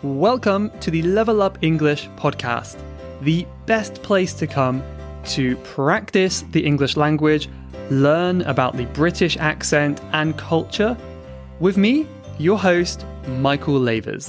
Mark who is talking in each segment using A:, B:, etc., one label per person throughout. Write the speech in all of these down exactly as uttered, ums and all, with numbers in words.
A: Welcome to the Level Up English podcast, the best place to come to practice the English language, learn about the British accent and culture, with me, your host, Michael Lavers.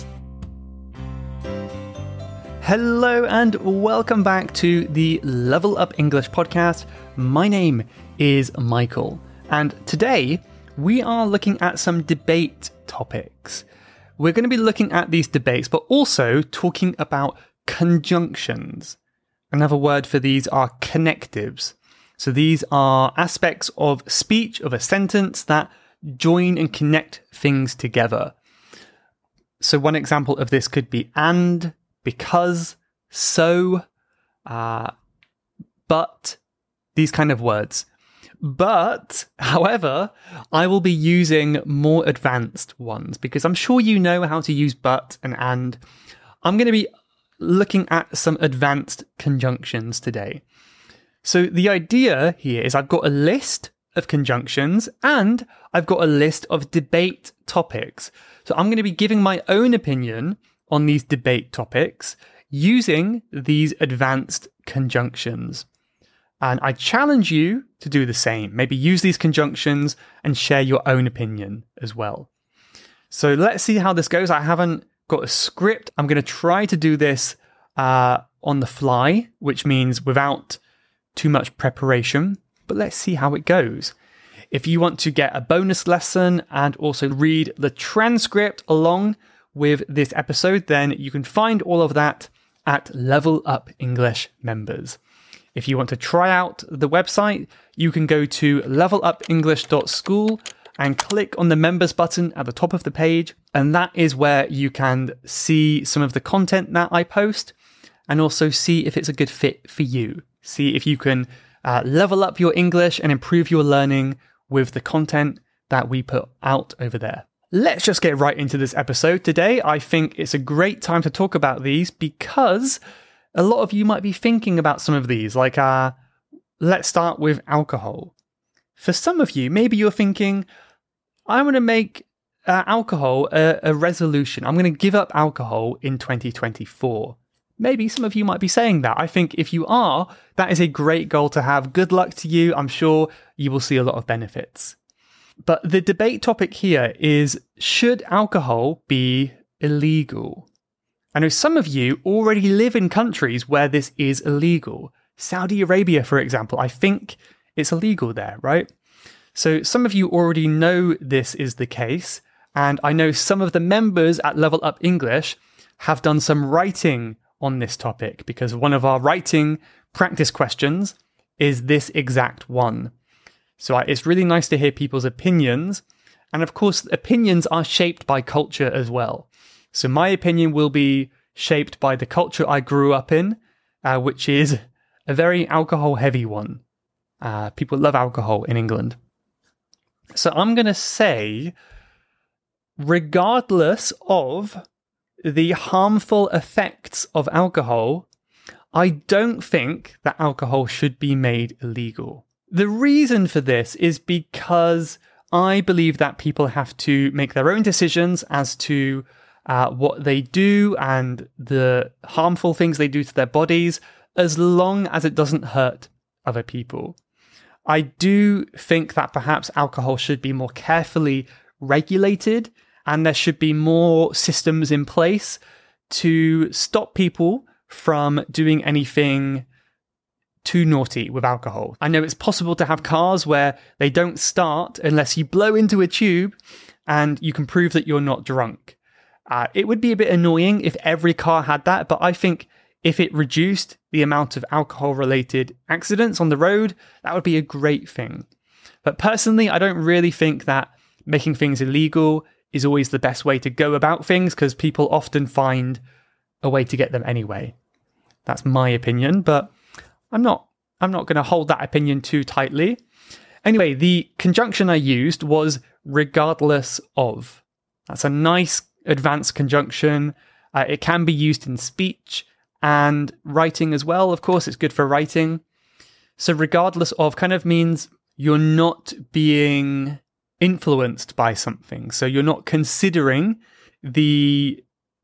A: Hello and welcome back to the Level Up English podcast. My name is Michael, and today we are looking at some debate topics. We're going to be looking at these debates, but also talking about conjunctions. Another word for these are connectives. So these are aspects of speech, of a sentence that join and connect things together. So one example of this could be and, because, so, uh, but, these kind of words. But, however, I will be using more advanced ones because I'm sure you know how to use but and and. I'm going to be looking at some advanced conjunctions today. So the idea here is I've got a list of conjunctions and I've got a list of debate topics. So I'm going to be giving my own opinion on these debate topics using these advanced conjunctions. And I challenge you to do the same. Maybe use these conjunctions and share your own opinion as well. So let's see how this goes. I haven't got a script. I'm going to try to do this uh, on the fly, which means without too much preparation. But let's see how it goes. If you want to get a bonus lesson and also read the transcript along with this episode, then you can find all of that at Level Up English members. If you want to try out the website, you can go to level up english dot school and click on the members button at the top of the page. And that is where you can see some of the content that I post and also see if it's a good fit for you. See if you can uh, level up your English and improve your learning with the content that we put out over there. Let's just get right into this episode today. I think it's a great time to talk about these because a lot of you might be thinking about some of these, like, uh, let's start with alcohol. For some of you, maybe you're thinking, I'm going to make uh, alcohol a, a resolution. I'm going to give up alcohol in twenty twenty-four. Maybe some of you might be saying that. I think if you are, that is a great goal to have. Good luck to you. I'm sure you will see a lot of benefits. But the debate topic here is, should alcohol be illegal? I know some of you already live in countries where this is illegal. Saudi Arabia, for example, I think it's illegal there, right? So some of you already know this is the case. And I know some of the members at Level Up English have done some writing on this topic because one of our writing practice questions is this exact one. So it's really nice to hear people's opinions. And of course, opinions are shaped by culture as well. So my opinion will be shaped by the culture I grew up in, uh, which is a very alcohol-heavy one. Uh, people love alcohol in England. So I'm going to say, regardless of the harmful effects of alcohol, I don't think that alcohol should be made illegal. The reason for this is because I believe that people have to make their own decisions as to Uh, what they do and the harmful things they do to their bodies, as long as it doesn't hurt other people. I do think that perhaps alcohol should be more carefully regulated and there should be more systems in place to stop people from doing anything too naughty with alcohol. I know it's possible to have cars where they don't start unless you blow into a tube and you can prove that you're not drunk. Uh, it would be a bit annoying if every car had that, but I think if it reduced the amount of alcohol-related accidents on the road, that would be a great thing. But personally, I don't really think that making things illegal is always the best way to go about things because people often find a way to get them anyway. That's my opinion, but I'm not I'm not going to hold that opinion too tightly. Anyway, the conjunction I used was regardless of. That's a nice advanced conjunction. Uh, it can be used in speech and writing as well. Of course, it's good for writing. So regardless of kind of means you're not being influenced by something. So you're not considering the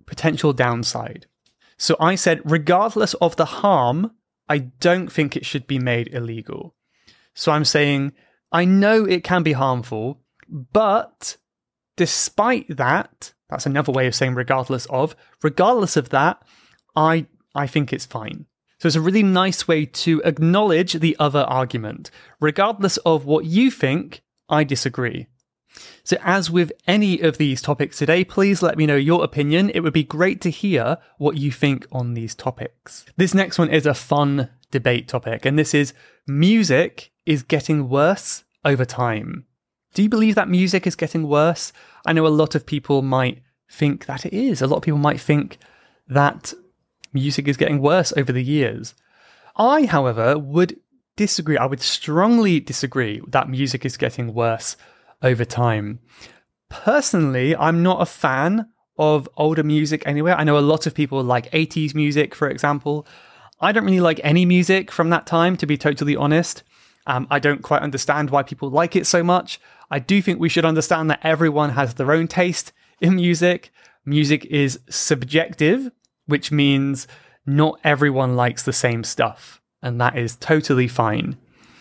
A: potential downside. So I said, regardless of the harm, I don't think it should be made illegal. So I'm saying, I know it can be harmful, but despite that, that's another way of saying regardless of, regardless of that, I I think it's fine. So it's a really nice way to acknowledge the other argument. Regardless of what you think, I disagree. So as with any of these topics today, please let me know your opinion. It would be great to hear what you think on these topics. This next one is a fun debate topic, and this is music is getting worse over time. Do you believe that music is getting worse? I know a lot of people might think that it is. A lot of people might think that music is getting worse over the years. I, however, would disagree. I would strongly disagree that music is getting worse over time. Personally, I'm not a fan of older music anyway. I know a lot of people like eighties music, for example. I don't really like any music from that time, to be totally honest. Um, I don't quite understand why people like it so much. I do think we should understand that everyone has their own taste in music. Music is subjective, which means not everyone likes the same stuff, and that is totally fine.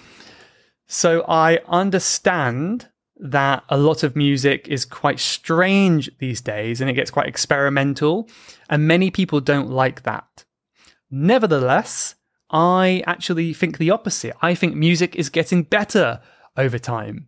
A: So I understand that a lot of music is quite strange these days and it gets quite experimental, and many people don't like that. Nevertheless, I actually think the opposite. I think music is getting better over time.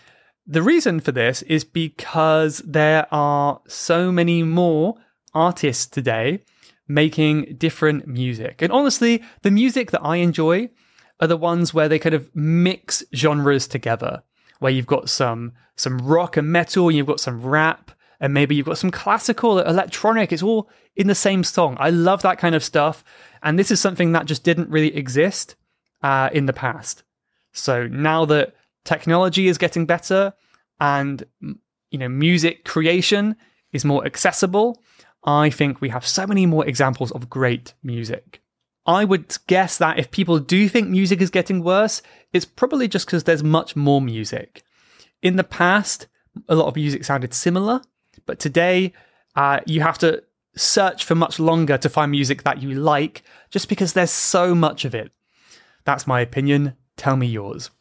A: The reason for this is because there are so many more artists today making different music. And honestly, the music that I enjoy are the ones where they kind of mix genres together, where you've got some some rock and metal, you've got some rap, and maybe you've got some classical, electronic. It's all in the same song. I love that kind of stuff. And this is something that just didn't really exist uh, in the past. So now that technology is getting better and, you know, music creation is more accessible, I think we have so many more examples of great music. I would guess that if people do think music is getting worse, it's probably just because there's much more music. In the past, a lot of music sounded similar, but today uh, you have to search for much longer to find music that you like, just because there's so much of it. That's my opinion. Tell me yours.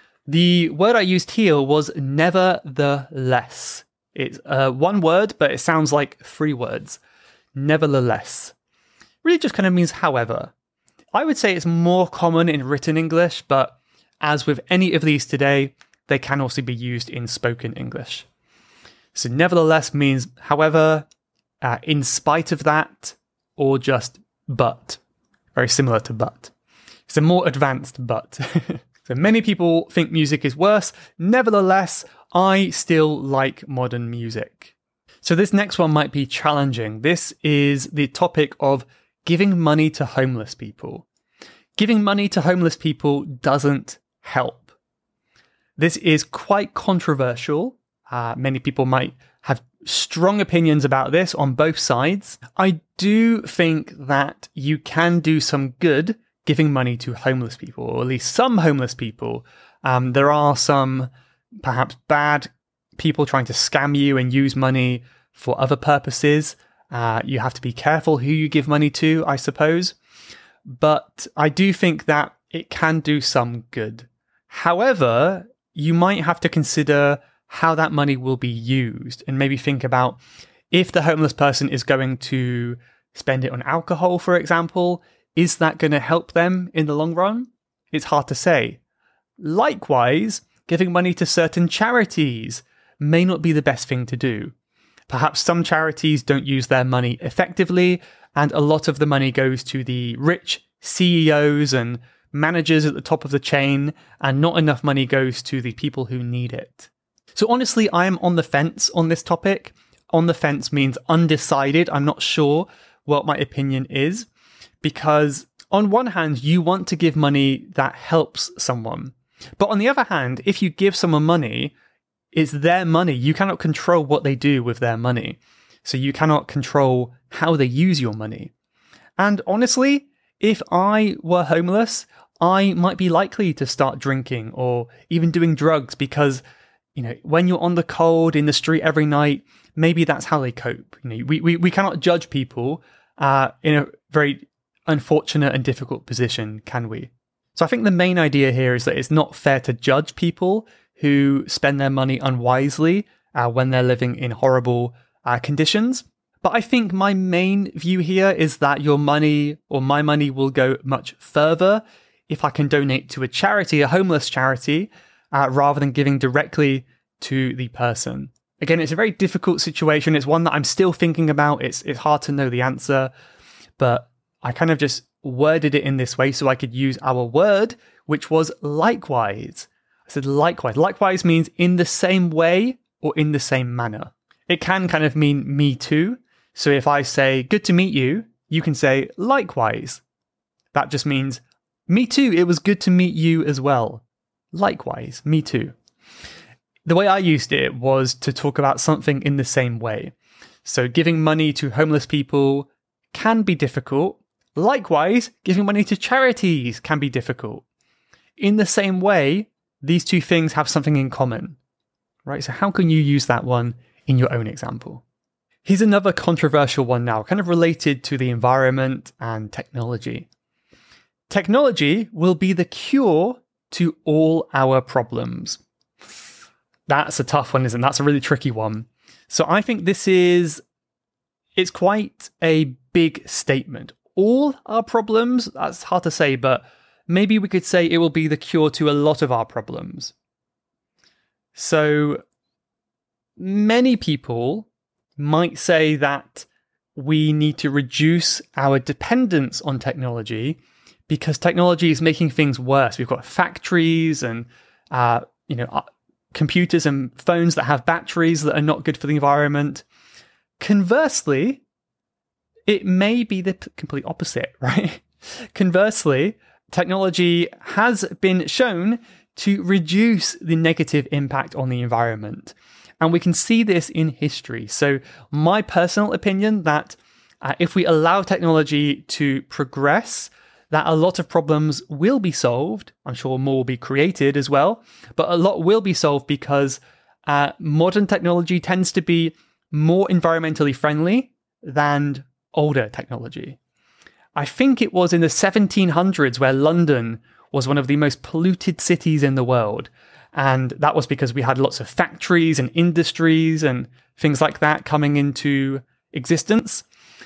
A: The word I used here was nevertheless. It's uh, one word, but it sounds like three words. Nevertheless. Really just kind of means however. I would say it's more common in written English, but as with any of these today, they can also be used in spoken English. So nevertheless means however, uh, in spite of that, or just but. Very similar to but. It's a more advanced but. So many people think music is worse. Nevertheless, I still like modern music. So this next one might be challenging. This is the topic of giving money to homeless people. Giving money to homeless people doesn't help. This is quite controversial. Uh, many people might have strong opinions about this on both sides. I do think that you can do some good giving money to homeless people, or at least some homeless people. Um, there are some perhaps bad people trying to scam you and use money for other purposes. Uh, you have to be careful who you give money to, I suppose. But I do think that it can do some good. However, you might have to consider how that money will be used and maybe think about if the homeless person is going to spend it on alcohol, for example, is that going to help them in the long run? It's hard to say. Likewise, giving money to certain charities may not be the best thing to do. Perhaps some charities don't use their money effectively, and a lot of the money goes to the rich C E Os and managers at the top of the chain, and not enough money goes to the people who need it. So honestly, I am on the fence on this topic. On the fence means undecided. I'm not sure what my opinion is, because on one hand, you want to give money that helps someone. But on the other hand, if you give someone money, it's their money. You cannot control what they do with their money. So you cannot control how they use your money. And honestly, if I were homeless, I might be likely to start drinking or even doing drugs, because you know, when you're on the cold in the street every night, maybe that's how they cope. You know, we we, we cannot judge people uh, in a very unfortunate and difficult position, can we? So I think the main idea here is that it's not fair to judge people who spend their money unwisely uh, when they're living in horrible uh, conditions. But I think my main view here is that your money or my money will go much further if I can donate to a charity, a homeless charity, uh, rather than giving directly to the person. Again, it's a very difficult situation. It's one that I'm still thinking about. It's it's hard to know the answer, but I kind of just worded it in this way so I could use our word, which was likewise. I said likewise. Likewise means in the same way or in the same manner. It can kind of mean me too. So if I say, good to meet you, you can say likewise. That just means me too. It was good to meet you as well. Likewise, me too. The way I used it was to talk about something in the same way. So giving money to homeless people can be difficult. Likewise, giving money to charities can be difficult. In the same way, these two things have something in common, right? So how can you use that one in your own example? Here's another controversial one now, kind of related to the environment and technology. Technology will be the cure to all our problems. That's a tough one, isn't it? That's a really tricky one. So I think this is, it's quite a big statement. All our problems, that's hard to say, but maybe we could say it will be the cure to a lot of our problems. So many people might say that we need to reduce our dependence on technology because technology is making things worse. We've got factories and, uh, you know, computers and phones that have batteries that are not good for the environment. Conversely, it may be the complete opposite, right? Conversely, technology has been shown to reduce the negative impact on the environment. And we can see this in history. So my personal opinion that uh, if we allow technology to progress, that a lot of problems will be solved. I'm sure more will be created as well, but a lot will be solved because uh, modern technology tends to be more environmentally friendly than older technology. I think it was in the seventeen hundreds where London was one of the most polluted cities in the world. And that was because we had lots of factories and industries and things like that coming into existence.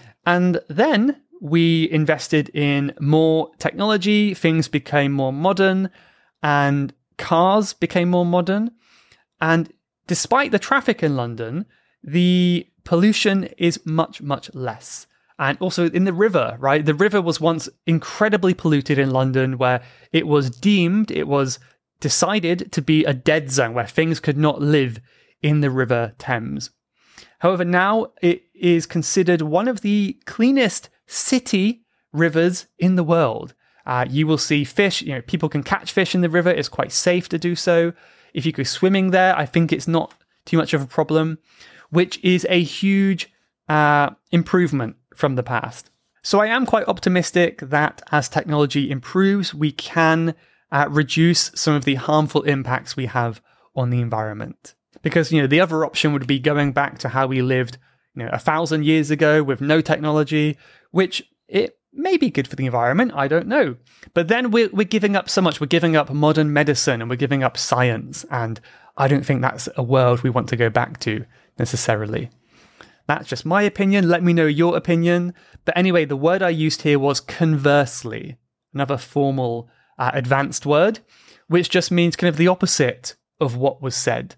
A: And then we invested in more technology, things became more modern, and cars became more modern. And despite the traffic in London, the pollution is much, much less. And also in the river, right? The river was once incredibly polluted in London, where it was deemed, it was decided to be a dead zone where things could not live in the River Thames. However, now it is considered one of the cleanest city rivers in the world. Uh, you will see fish, you know, people can catch fish in the river. It's quite safe to do so. If you go swimming there, I think it's not too much of a problem, which is a huge uh, improvement from the past. So I am quite optimistic that as technology improves, we can uh, reduce some of the harmful impacts we have on the environment. Because, you know, the other option would be going back to how we lived, you know, a thousand years ago with no technology, which it may be good for the environment, I don't know. But then we're, we're giving up so much. We're giving up modern medicine and we're giving up science. And I don't think that's a world we want to go back to necessarily. That's just my opinion. Let me know your opinion. But anyway, the word I used here was conversely, another formal uh, advanced word, which just means kind of the opposite of what was said.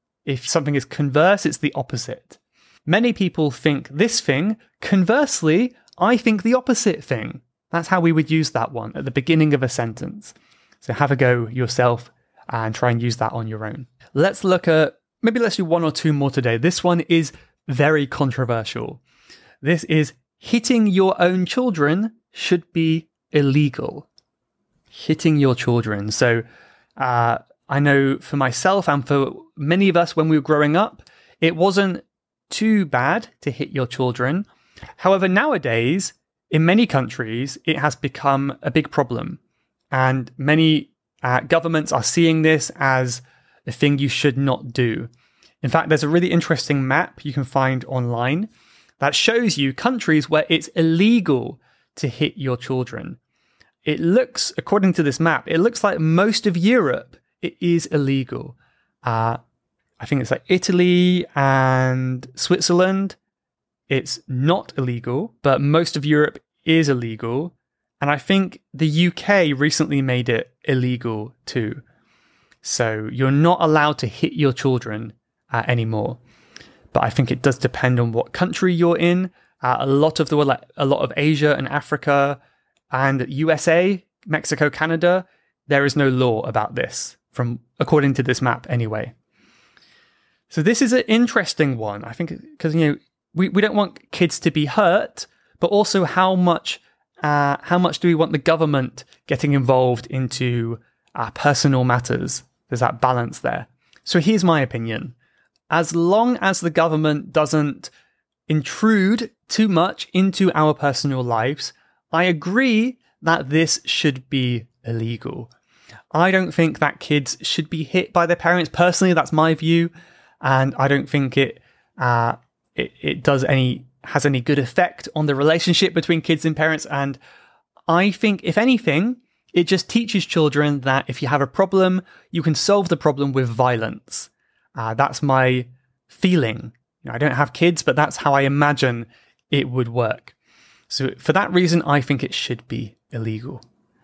A: If something is converse, it's the opposite. Many people think this thing. Conversely, I think the opposite thing. That's how we would use that one at the beginning of a sentence. So have a go yourself and try and use that on your own. Let's look at, maybe let's do one or two more today. This one is very controversial. This is hitting your own children should be illegal. Hitting your children. So uh, I know for myself and for many of us when we were growing up, it wasn't too bad to hit your children. However, nowadays, in many countries, it has become a big problem. And many uh, governments are seeing this as a thing you should not do. In fact, there's a really interesting map you can find online that shows you countries where it's illegal to hit your children. It looks, according to this map, it looks like most of Europe, it is illegal. Uh, I think it's like Italy and Switzerland. It's not illegal, but most of Europe is illegal. And I think the U K recently made it illegal too. So you're not allowed to hit your children uh, anymore. But I think it does depend on what country you're in. Uh, a lot of the like, a lot of Asia and Africa and U S A, Mexico, Canada, there is no law about this, from according to this map anyway. So this is an interesting one, I think, because you know we, we don't want kids to be hurt, but also how much uh, how much do we want the government getting involved into uh, personal matters? There's that balance there. So here's my opinion. As long as the government doesn't intrude too much into our personal lives, I agree that this should be illegal. I don't think that kids should be hit by their parents. Personally, that's my view. And I don't think it, uh, it it does any has any good effect on the relationship between kids and parents. And I think, if anything, it just teaches children that if you have a problem, you can solve the problem with violence. Uh, that's my feeling. You know, I don't have kids, but that's how I imagine it would work. So for that reason, I think it should be illegal.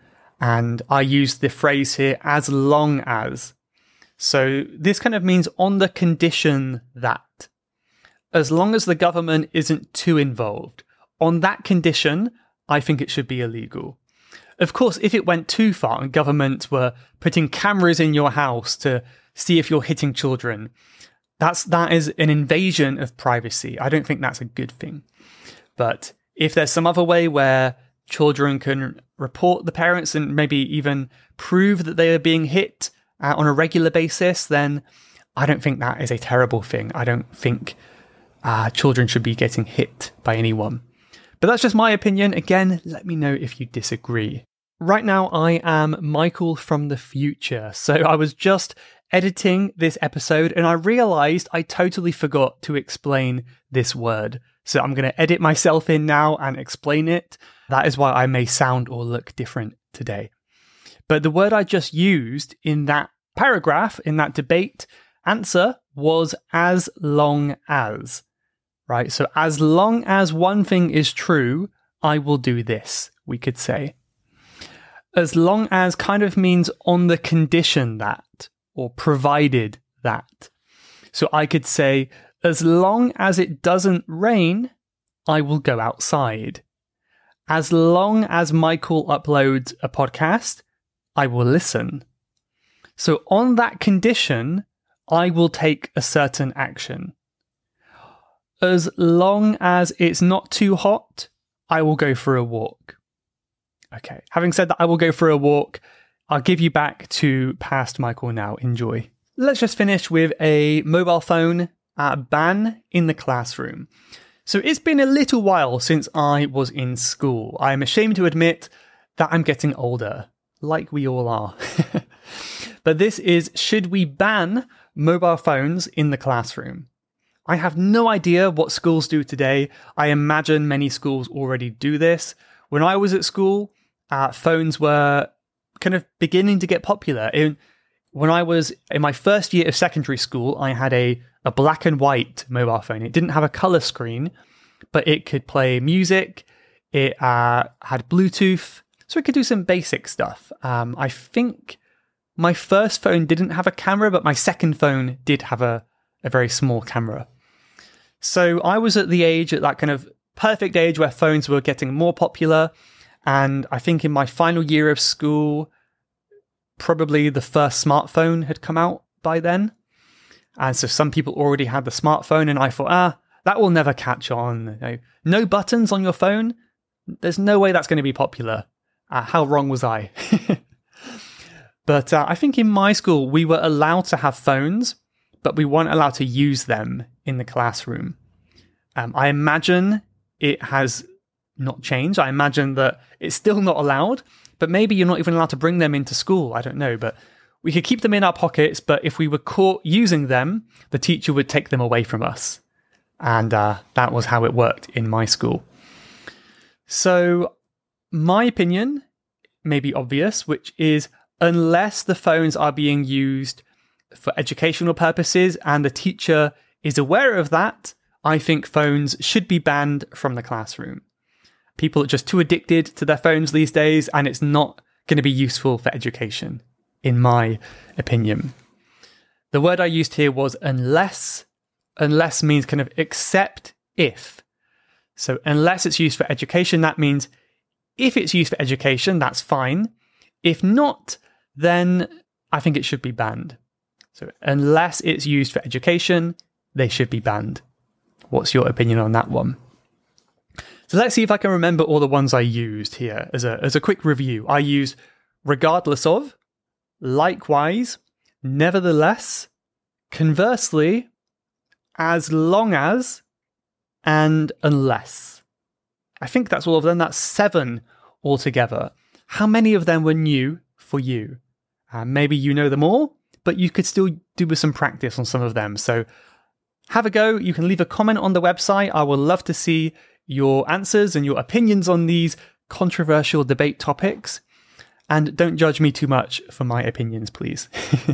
A: And I use the phrase here, as long as. So this kind of means on the condition that, as long as the government isn't too involved, on that condition, I think it should be illegal. Of course, if it went too far and government were putting cameras in your house to see if you're hitting children, that's that is an invasion of privacy. I don't think that's a good thing. But if there's some other way where children can report the parents and maybe even prove that they are being hit uh, on a regular basis, then I don't think that is a terrible thing. I don't think uh, children should be getting hit by anyone. But that's just my opinion. Again, let me know if you disagree. Right now, I am Michael from the future. So I was just editing this episode and I realized I totally forgot to explain this word. So I'm going to edit myself in now and explain it. That is why I may sound or look different today. But the word I just used in that paragraph, in that debate answer, was as long as. Right? So as long as one thing is true, I will do this, we could say. As long as kind of means on the condition that, or provided that. So I could say, as long as it doesn't rain, I will go outside. As long as Michael uploads a podcast, I will listen. So on that condition, I will take a certain action. As long as it's not too hot, I will go for a walk. Okay, having said that, I will go for a walk. I'll give you back to past Michael now. Enjoy. Let's just finish with a mobile phone uh, ban in the classroom. So it's been a little while since I was in school. I'm ashamed to admit that I'm getting older, like we all are. But this is, should we ban mobile phones in the classroom? I have no idea what schools do today. I imagine many schools already do this. When I was at school, uh, phones were kind of beginning to get popular. In, when I was in my first year of secondary school, I had a, a black and white mobile phone. It didn't have a color screen, but it could play music. It uh, had Bluetooth, so it could do some basic stuff. Um, I think my first phone didn't have a camera, but my second phone did have a, a very small camera. So I was at the age, at that kind of perfect age where phones were getting more popular. And I think in my final year of school, probably the first smartphone had come out by then. And so some people already had the smartphone and I thought, ah, that will never catch on. You know, no buttons on your phone? There's no way that's going to be popular. Uh, how wrong was I? But uh, I think in my school, we were allowed to have phones, but we weren't allowed to use them in the classroom. Um, I imagine it has not changed. I imagine that it's still not allowed, but maybe you're not even allowed to bring them into school. I don't know. But We could keep them in our pockets, but if we were caught using them, the teacher would take them away from us. And uh, that was how it worked in my school. So my opinion may be obvious, which is unless the phones are being used for educational purposes and the teacher is aware of that, I think phones should be banned from the classroom. People are just too addicted to their phones these days, and it's not going to be useful for education, in my opinion. The word I used here was unless. Unless means kind of except if. So unless it's used for education, that means if it's used for education, that's fine. If not, then I think it should be banned. So unless it's used for education, they should be banned. What's your opinion on that one? So let's see if I can remember all the ones I used here as a, as a quick review. I used regardless of, likewise, nevertheless, conversely, as long as, and unless. I think that's all of them. That's seven altogether. How many of them were new for you? Uh, maybe you know them all, but you could still do with some practice on some of them. So have a go. You can leave a comment on the website. I would love to see your answers and your opinions on these controversial debate topics. And don't judge me too much for my opinions, please.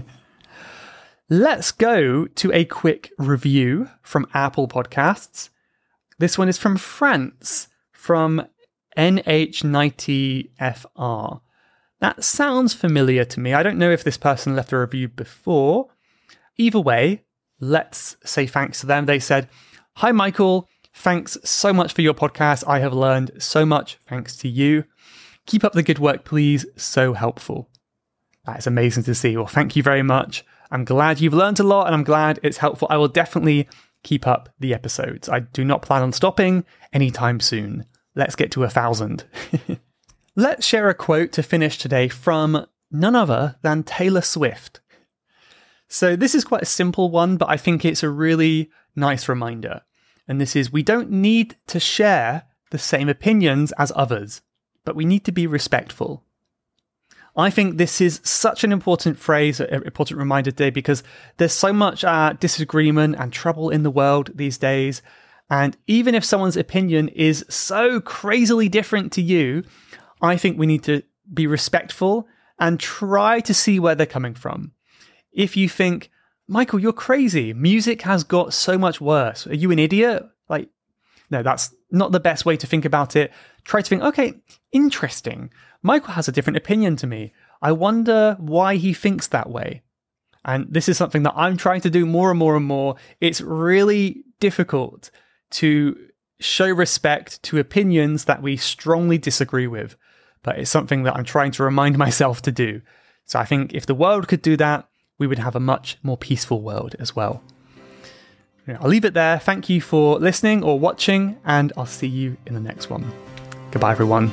A: Let's go to a quick review from Apple Podcasts. This one is from France, from N H ninety F R. That sounds familiar to me. I don't know if this person left a review before. Either way, let's say thanks to them. They said, "Hi, Michael. Thanks so much for your podcast. I have learned so much thanks to you. Keep up the good work, please. So helpful." That is amazing to see. Well, thank you very much. I'm glad you've learned a lot and I'm glad it's helpful. I will definitely keep up the episodes. I do not plan on stopping anytime soon. Let's get to a thousand. Let's share a quote to finish today from none other than Taylor Swift. So this is quite a simple one, but I think it's a really nice reminder. And this is, we don't need to share the same opinions as others, but we need to be respectful. I think this is such an important phrase, an important reminder today, because there's so much uh, disagreement and trouble in the world these days. And even if someone's opinion is so crazily different to you, I think we need to be respectful and try to see where they're coming from. If you think, Michael, you're crazy. Music has got so much worse. Are you an idiot? Like, no, that's not the best way to think about it. Try to think, okay, interesting. Michael has a different opinion to me. I wonder why he thinks that way. And this is something that I'm trying to do more and more and more. It's really difficult to show respect to opinions that we strongly disagree with. But it's something that I'm trying to remind myself to do. So I think if the world could do that, we would have a much more peaceful world as well. I'll leave it there. Thank you for listening or watching, and I'll see you in the next one. Goodbye, everyone.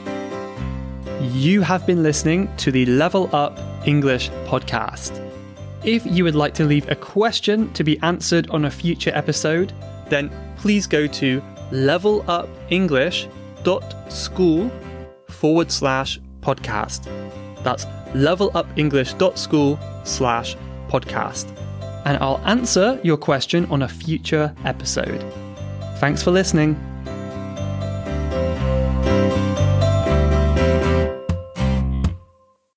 A: You have been listening to the Level Up English podcast. If you would like to leave a question to be answered on a future episode, then please go to levelupenglish.school forward slash podcast. That's levelupenglish.school slash podcast. And I'll answer your question on a future episode. Thanks for listening.